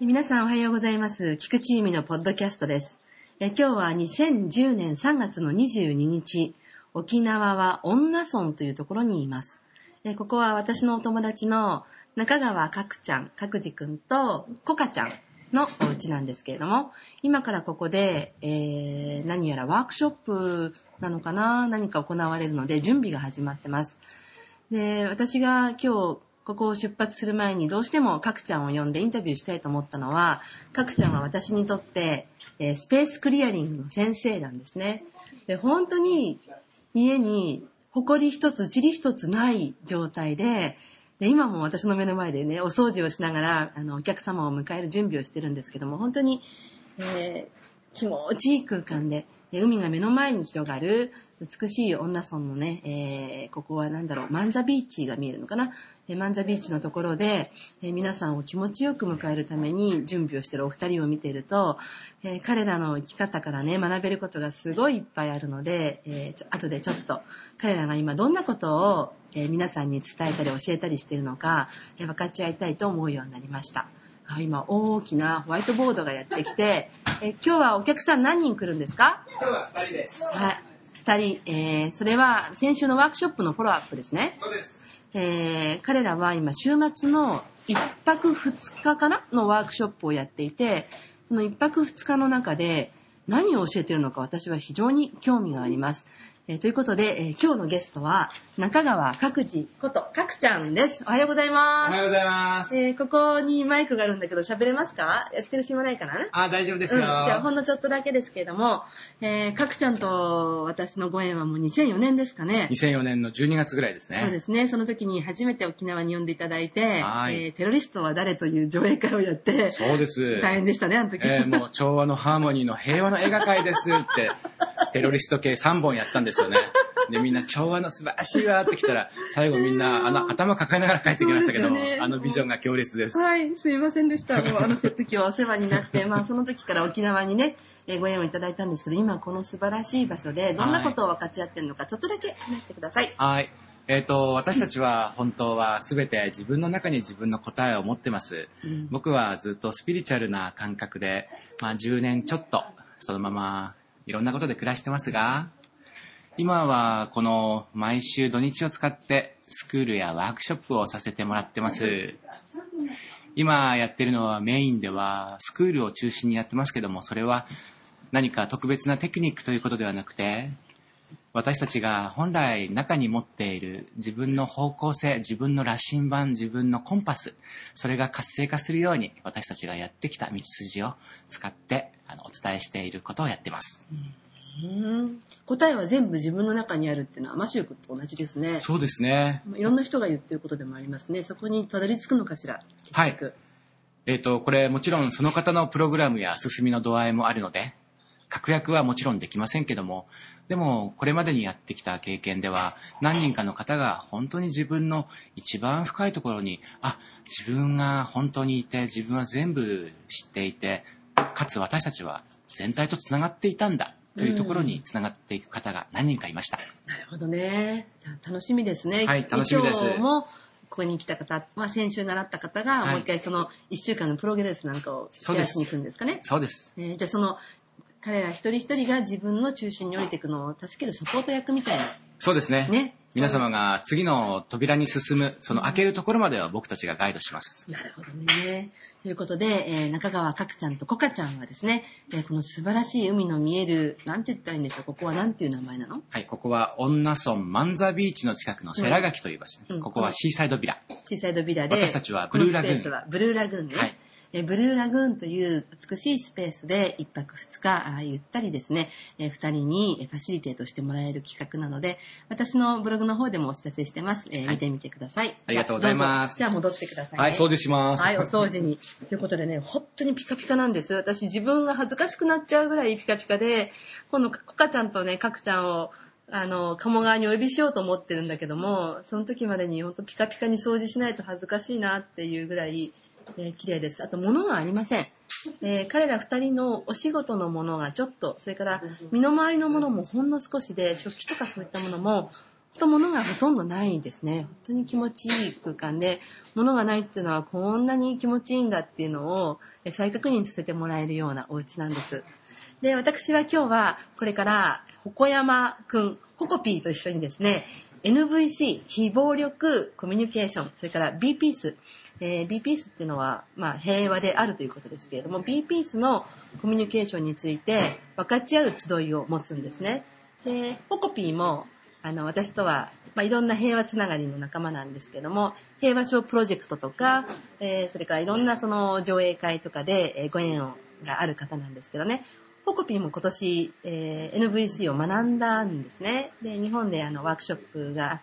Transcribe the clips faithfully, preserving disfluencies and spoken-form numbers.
皆さんおはようございます。菊池由美のポッドキャストです。え今日はにせんじゅうねんさんがつのにじゅうににち、沖縄は恩納村というところにいます。えここは私のお友達の中川かくちゃん、かくじくんとこかちゃんのお家なんですけれども、今からここで、えー、何やらワークショップなのかな、何か行われるので準備が始まってます。で、私が今日ここを出発する前にどうしてもかくちゃんを呼んでインタビューしたいと思ったのは、かくちゃんは私にとって、えー、スペースクリアリングの先生なんですね。で、本当に家に埃一つ、塵一つない状態で、で今も私の目の前でね、お掃除をしながらあのお客様を迎える準備をしてるんですけども、本当に、えー、気持ちいい空間で、海が目の前に広がる美しい恩納村のね、えー、ここはなんだろう、万座ビーチが見えるのかな、えー、万座ビーチのところで、えー、皆さんを気持ちよく迎えるために準備をしているお二人を見ていると、えー、彼らの生き方からね、学べることがすごいいっぱいあるので、えー、ちょ後でちょっと彼らが今どんなことを、えー、皆さんに伝えたり教えたりしているのか、えー、分かち合いたいと思うようになりました。今大きなホワイトボードがやってきて、え今日はお客さん何人来るんですか？ 今日はふたりです。 はい、ふたり、えー、それは先週のワークショップのフォローアップですね。 そうです。 えー、彼らは今週末のいっぱくふつかかなのワークショップをやっていて、そのいっぱくふつかの中で何を教えているのか私は非常に興味があります。えー、ということで、えー、今日のゲストは中川かくじことかくちゃんです。おはようございます。 おはようございます。 えー、ここにマイクがあるんだけど喋れますか？やってる暇ないかな？ あ、大丈夫ですよ、 うん、じゃあほんのちょっとだけですけれども、えー、かくちゃんと私のご縁はもうにせんよねんですかね。 にせんよねんのじゅうにがつぐらいですね。 そうですね。その時に初めて沖縄に呼んでいただいて、 はい、 えー、テロリストは誰という上映会をやって、 そうです。 大変でしたね、あの時。 えー、もう調和のハーモニーの平和の映画界ですってテロリスト系さんぼんやったんですよね。でみんな調和の素晴らしいわってきたら最後みんなあの頭抱えながら帰ってきましたけど、ね、あのビジョンが強烈です。 はい、すいませんでした。もうあの時はお世話になってまあその時から沖縄にねご縁をいただいたんですけど、今この素晴らしい場所でどんなことを分かち合ってるのかちょっとだけ話してください。 はい、えーと、私たちは本当は全て自分の中に自分の答えを持ってます、うん、僕はずっとスピリチュアルな感覚で、まあ、じゅうねんちょっとそのままいろんなことで暮らしてますが、今はこの毎週土日を使ってスクールやワークショップをさせてもらってます。今やってるのはメインではスクールを中心にやってますけども、それは何か特別なテクニックということではなくて、私たちが本来中に持っている自分の方向性、自分の羅針盤、自分のコンパス、それが活性化するように私たちがやってきた道筋を使ってあのお伝えしていることをやってます。 うん、答えは全部自分の中にあるっていうのはアマシュークと同じですね。 そうですね。 いろんな人が言ってることでもありますね。そこにたどり着くのかしら。 はい。えっと、これもちろんその方のプログラムや進みの度合いもあるので、確約はもちろんできませんけども、でもこれまでにやってきた経験では何人かの方が本当に自分の一番深いところに、あ、自分が本当にいて、自分は全部知っていて、かつ私たちは全体とつながっていたんだというところにつながっていく方が何人かいました。 うん、なるほどね。じゃあ楽しみですね。 はい、楽しみです。 今日もここに来た方は先週習った方がもう一回そのいっしゅうかんのプログレスなんかをシェアしに行くんですかね。 そうです。 えー、じゃあその彼ら一人一人が自分の中心に降りていくのを助けるサポート役みたいな。 そうですね。 ね。 皆様が次の扉に進む、その開けるところまでは僕たちがガイドします。 なるほどね。ということで、えー、中川かくちゃんとこかちゃんはですね、えー、この素晴らしい海の見える、なんて言ったらいいんでしょう、ここはなんていう名前なの？ はい、ここは恩納村万座ビーチの近くのセラガキという場所、うん、ここはシーサイドビラ。 シーサイドビラで、 私たちはブルーラグーン。 このスペースはブルーラグーンね。はい。えブルーラグーンという美しいスペースでいっぱくふつかゆったりですね、えふたりにファシリテートしてもらえる企画なので、私のブログの方でもお知らせしてます。えーはい、見てみてください。 ありがとうございます。 じゃあ戻ってください、ね。 はい、掃除します。 はい、お掃除に。ということでね、本当にピカピカなんです。私自分が恥ずかしくなっちゃうぐらいピカピカで、今度コカちゃんとね、カクちゃんをあの、鴨川にお呼びしようと思ってるんだけども、その時までに本当ピカピカに掃除しないと恥ずかしいなっていうぐらい、えー、綺麗です。あと物がありません。えー、彼ら二人のお仕事のものがちょっと、それから身の回りのものもほんの少しで、食器とかそういったものもと物がほとんどないですね。本当に気持ちいい空間で、物がないっていうのはこんなに気持ちいいんだっていうのを再確認させてもらえるようなお家なんです。で、私は今日はこれからほこやまくん、ほこぴーと一緒にですね、エヌブイシー、非暴力コミュニケーション、それから B ピース、えー、B ピースっていうのは、まあ、平和であるということですけれども、B ピースのコミュニケーションについて分かち合う集いを持つんですね。で、ほこぴーも、あの、私とは、まあ、いろんな平和つながりの仲間なんですけども、平和賞プロジェクトとか、えー、それからいろんなその上映会とかで、えー、ご縁をがある方なんですけどね、ほこぴーも今年、えー、エヌブイシー を学んだんですね。で、日本であのワークショップがあって、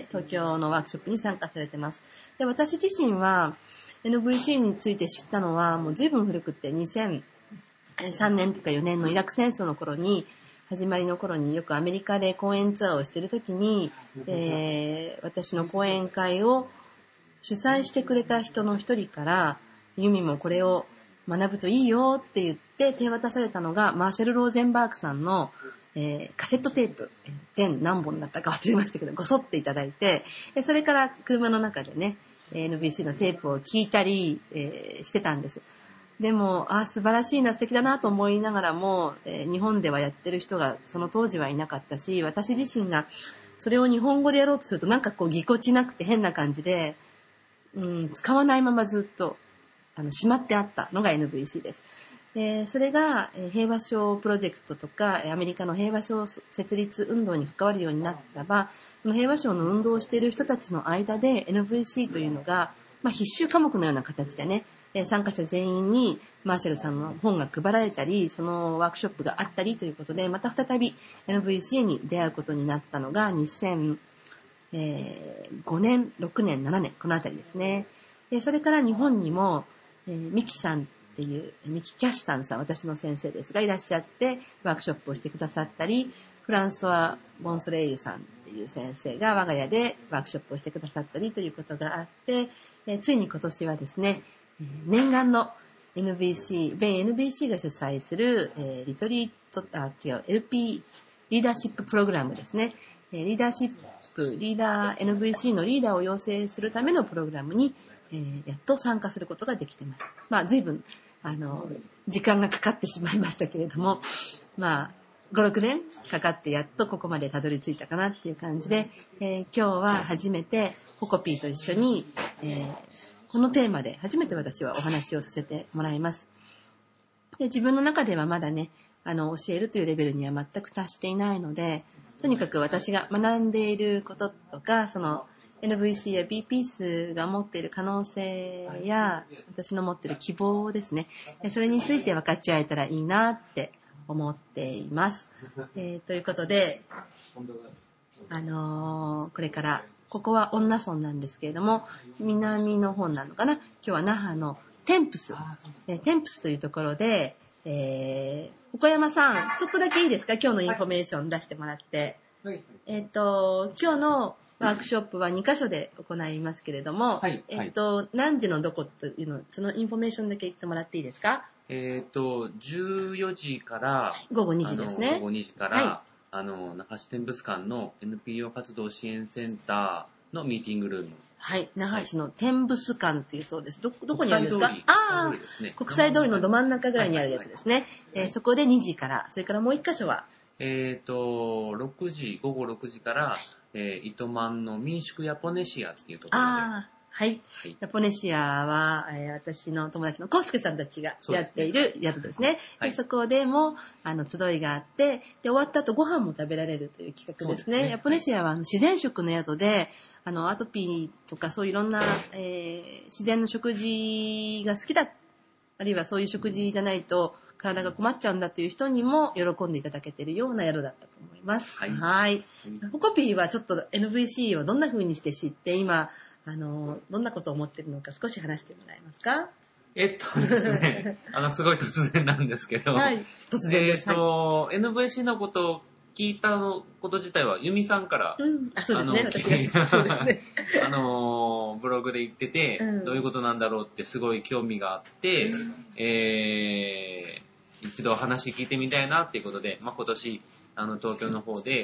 東京のワークショップに参加されてます。で、私自身は エヌブイシー について知ったのは、もう随分古くってにせんさんねんとかよねんのイラク戦争の頃に、始まりの頃によくアメリカで講演ツアーをしているときに、えー、私の講演会を主催してくれた人の一人から、ユミもこれを学ぶといいよって言って手渡されたのがマーシャル・ローゼンバーグさんの、えー、カセットテープ、全何本だったか忘れましたけど、ごそっていただいて、それから車の中でね、エヌビーシー のテープを聞いたり、えー、してたんです。でも、あ、素晴らしいな、素敵だなと思いながらも、えー、日本ではやってる人がその当時はいなかったし、私自身がそれを日本語でやろうとするとなんかこうぎこちなくて変な感じで、うん、使わないままずっとあのしまってあったのが エヌブイシー です。で、それが平和賞プロジェクトとかアメリカの平和賞設立運動に関わるようになったらば、その平和賞の運動をしている人たちの間で エヌブイシー というのが、まあ、必修科目のような形でね、参加者全員にマーシャルさんの本が配られたり、そのワークショップがあったりということで、また再び エヌブイシー に出会うことになったのがにせんごねん、ろくねん、ななねん、このあたりですね。で、それから日本にも、えー、ミキさんっていう、ミキ・キャシュタンさん、私の先生ですがいらっしゃって、ワークショップをしてくださったり、フランソワ・ボンソレイユさんっていう先生が我が家でワークショップをしてくださったりということがあって、えー、ついに今年はですね、念願の エヌビーシー、米 エヌビーシー が主催する、えー、リトリート、あ、違う、エルピー、リーダーシッププログラムですね。えー、リーダーシップ、リーダー、エヌブイシー のリーダーを養成するためのプログラムに、えー、やっと参加することができています。まあ、随分、あの、時間がかかってしまいましたけれども、まあ、ご、ろくねんかかってやっとここまでたどり着いたかなっていう感じで、えー、今日は初めてホコピーと一緒に、えーこのテーマで初めて私はお話をさせてもらいます。で、自分の中ではまだね、あの、教えるというレベルには全く達していないので、とにかく私が学んでいることとか、その エヌブイシー や B ピースが持っている可能性や、私の持っている希望ですね。それについて分かち合えたらいいなって思っています。えー、ということで、あのー、これから、ここは恩納村なんですけれども、南の方なのかな。今日は那覇のテンプス、えテンプスというところで、えー、岡山さん、ちょっとだけいいですか？今日のインフォメーション出してもらって。はい、えっと、今日のワークショップはにかしょで行いますけれども、はい、えっと、何時のどこというの、そのインフォメーションだけ言ってもらっていいですか？ えっと、じゅうよじから、 午後にじですね。 午後にじから、はい、あの、那覇市天物館の エヌピーオー 活動支援センターのミーティングルーム。 はい。那覇市の天物館っていうそうです。ど、どこにあるんですか？ 国際通り。 ああ、 ね、 国際通りのど真ん中ぐらいにあるやつですね。はいはいはい、えー、そこでにじから、それからもういっかしょはえっと、ろくじ、午後ろくじから、えー、糸満の民宿ヤポネシアっていうところで。 ああ。はい。はい、ヤポネシアは、えー、私の友達のコウスケさんたちがやっている宿ですね。そ, で、ねはい、そこでも、あの、集いがあって、で、終わった後ご飯も食べられるという企画ですね。すねヤポネシアはあの自然食の宿で、あの、アトピーとかそういういろんな、えー、自然の食事が好きだ、あるいはそういう食事じゃないと体が困っちゃうんだという人にも喜んでいただけているような宿だったと思います。はい。はい。ホコピーはちょっと エヌブイシー をどんな風にして知って、今、あの、どんなことを思っているのか少し話してもらえますか？ えっとですね、あの、すごい突然なんですけど、はい、突然です。えっと、はい、エヌブイシー のことを聞いたこと自体は、ユミさんから、 うん、あ、そうですね、私が。そうですね。 あの、ブログで言ってて、うん、どういうことなんだろうってすごい興味があって、うん、えー、一度話聞いてみたいなっていうことで、まあ、今年、あの、東京の方で、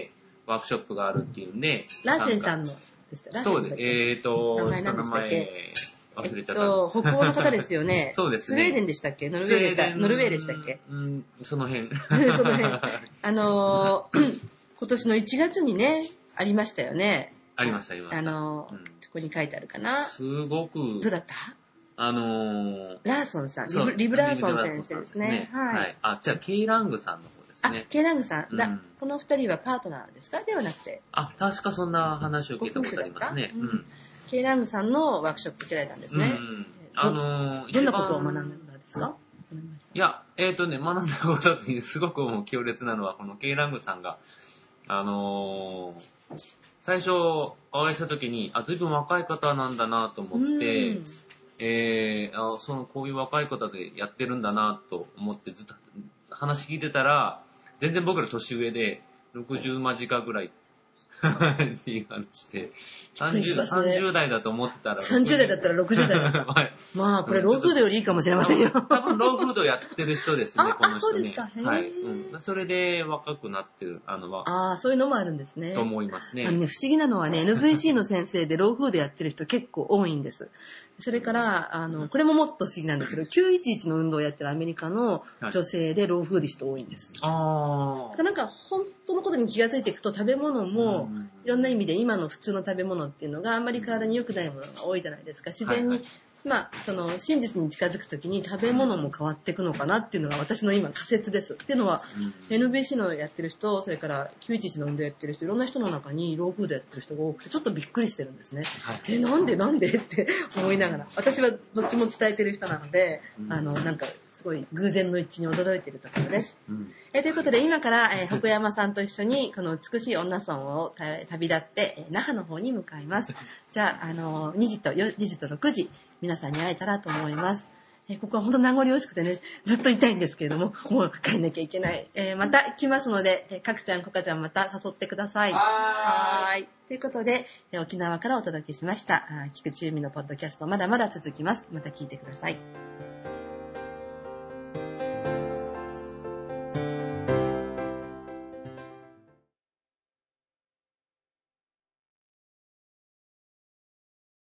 ワークショップがあるっていうんで。 ラーセンさんのですか？ そうです。えっ、ー、と、 名前何でしたっけ？ 忘れちゃった。 えっと、北欧の方ですよね。 そうですね。 スウェーデンでしたっけ？ノルウェーでした。ノルウェーでしたっけ？ うん、その辺。 その辺。あのー、今年のいちがつにね、ありましたよね。 ありました、ありました。 あのー、うん、ここに書いてあるかな。 すごく。 どうだった？ あのー、 ラーソンさん。リブ、リブラーソン先生ですね。はい。はい。 あ、じゃあ、ケイラングさんの方ですね。 あ、ケイラングさん。だ、 うん、 この二人はパートナーですか？ではなくて。 あ、確かそんな話を聞いたことありますね。 うん。ケイラングさんのワークショップ受けられたんですね。うん。 あのー、 どんなことを学んだんですか？ いや、えっ、ー、とね、学んだことってすごくもう強烈なのは、このケイラングさんが、あのー、最初お会いした時に、あ、随分若い方なんだなと思って、うん、えー、あそのこういう若い方でやってるんだなと思ってずっと話聞いてたら、全然僕ら年上でろくじゅう間近ぐらいっていう感じで、さんじゅう、ね、さんじゅう代だと思ってたら。 さんじゅう代だったらろくじゅう代だった。はい、まあ、これローフードよりいいかもしれませんよ。 多分ローフードやってる人ですね、この人ね。 あ、そうですか。 はい、うん。それで若くなってる、あのは。 ああ、そういうのもあるんですね。 と思いますね。 あのね、不思議なのはね、エヌブイシー の先生でローフードやってる人結構多いんです。それから、あの、これももっと不思議なんですけど、きゅういちいちの運動をやってるアメリカの女性でローフード人多いんです。 ああ。 なんか、本当のことに気がついていくと、食べ物も、いろんな意味で今の普通の食べ物っていうのがあんまり体に良くないものが多いじゃないですか。自然に、はいはい、まあ、その、真実に近づくときに食べ物も変わっていくのかなっていうのが私の今仮説です。っていうのは、うん、エヌビーシー のやってる人、それからきゅういちいちの運動やってる人、いろんな人の中にローフードやってる人が多くて、ちょっとびっくりしてるんですね。はい、え、なんでなんでって思いながら。私はどっちも伝えてる人なので、うん、あの、なんか、すごい偶然の一致に驚いているところです。うん、えということで、今から、えー、北山さんと一緒に、この美しい女村を旅立って、えー、那覇の方に向かいます。じゃあ、あのー、にじとにじとろくじ、皆さんに会えたらと思います。えー、ここは本当名残惜しくてね、ずっといたいんですけれども、もう帰んなきゃいけない。えー、また来ますので、えー、かくちゃん、こかちゃんまた誘ってください。はーい。ということで、えー、沖縄からお届けしました。菊池由美のポッドキャスト、まだまだ続きます。また聞いてください。